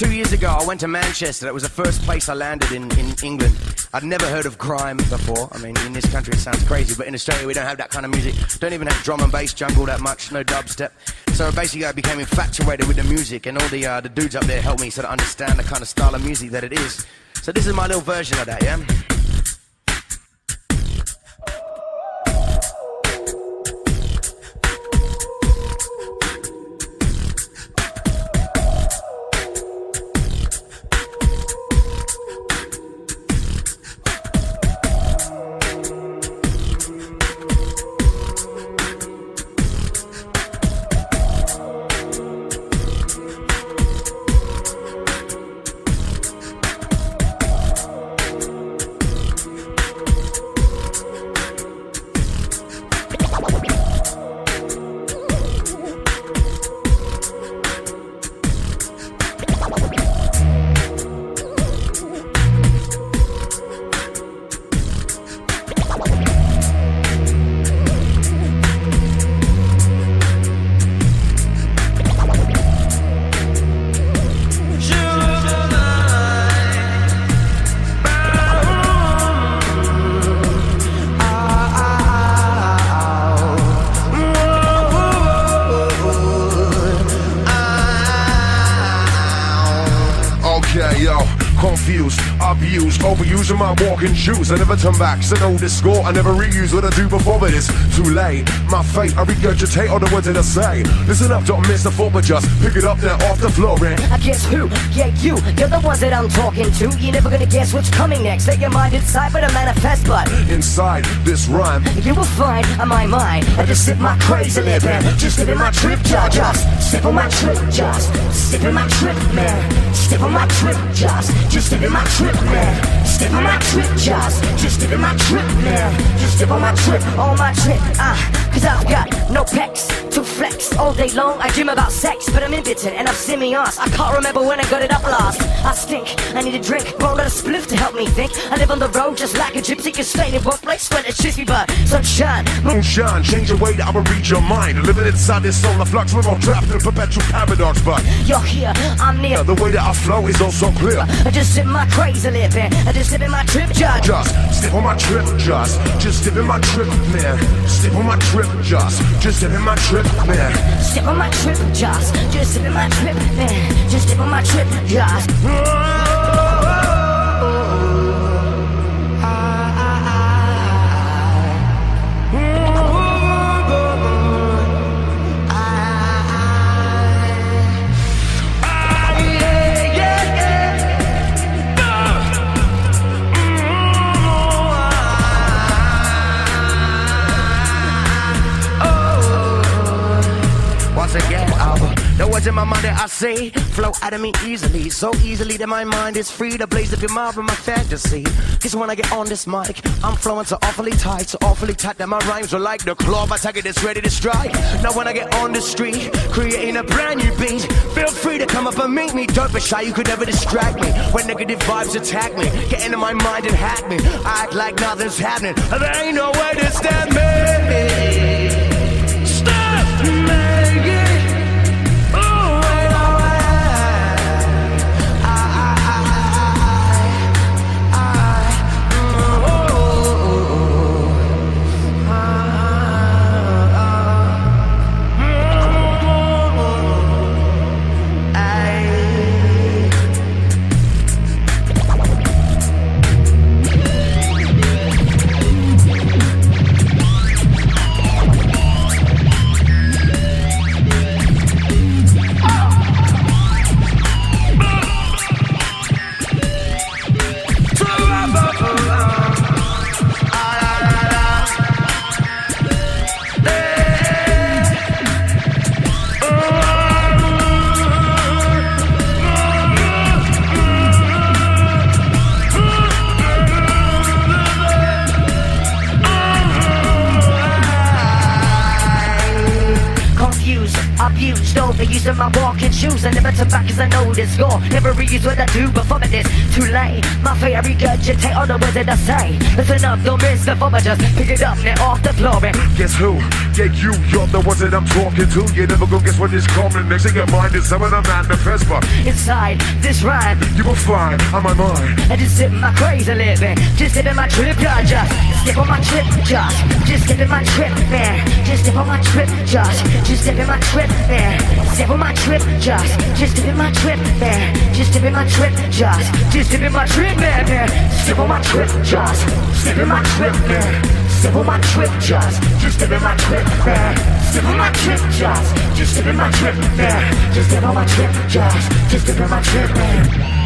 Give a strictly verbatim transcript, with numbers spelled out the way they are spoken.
two years ago, I went to Manchester. That was the first place I landed in, in England. I'd never heard of grime before. I mean, in this country it sounds crazy, but in Australia we don't have that kind of music. Don't even have drum and bass jungle that much, no dubstep. So basically I became infatuated with the music, and all the uh, the dudes up there helped me sort of understand the kind of style of music that it is. So this is my little version of that, yeah? Confused, abused, overusing my walking shoes. I never turn back, so know this score. I never reuse what I do before, but it's too late. My fate, I regurgitate all the words that I say. Listen up, don't miss the fall, but just pick it up now off the floor. And I guess who? Yeah, you. You're the ones that I'm talking to. You're never gonna guess what's coming next. Take your mind inside, but I manifest, but inside this rhyme, you will find on my mind. I just sip my crazy living, just living my trip, just, just sip on my trip, just sipping my trip, man. Step on my trip, just, just step in my trip, man. Step on my trip, just, just step in my trip, man. Just step on my trip, on my trip, ah, cause I've got no pecs to flex. All day long I dream about sex, but I'm impotent and I'm semi-ass. I can't remember when I got it up last. I stink, I need a drink, roll out a spliff to help me think. I live on the road just like a gypsy, can stay in one place when it's crispy, but sunshine, moonshine, change the way that I will read your mind. Living inside this solar flux, we're all trapped in a perpetual paradox, but you're here, I'm near. The way that I flow is also clear. I just sip my crazy living, I just sip in my trip, just Just step on my trip, just Just step in my trip, man. Step on my trip, just Just step in my trip, man. Step on my trip, just Just step in my trip, man. Just step on my trip, just the words in my mind that I say flow out of me easily, so easily that my mind is free to blaze up your mind with my fantasy. Cause when I get on this mic, I'm flowing so awfully tight, so awfully tight that my rhymes are like the claw of a tiger that's ready to strike. Now when I get on the street, creating a brand new beat, feel free to come up and meet me. Don't be shy, you could never distract me. When negative vibes attack me, get into my mind and hack me. I act like nothing's happening, there ain't no way to stop me. Stop me. shoes. I never turn back cause I know the score. Never reuse what I do before but it's too late. My fate, I regurgitate all the words that I say. Listen up, don't miss the form, I just pick it up and off the floor. And guess who? Yeah, you, you're the ones that I'm talking to. You never gonna guess what is coming next in your mind is some of the manifest, but inside this rhyme, you will find on my mind. I just sip my crazy living, just living my trip, yeah, just skip on my trip, just, just skipping my trip, man. Just dip on my trip, just, just dipping my trip, man. Sip on my trip, just, just dipping my trip, man. Just dipping my trip, just, just dipping my trip, man, man. Sip on my trip, just, dipping my trip, man. Sip on my trip, just, just dipping my trip, man. Sip on my trip, just, just dipping my trip, man. Just dip on my trip, just, just dipping my trip, man.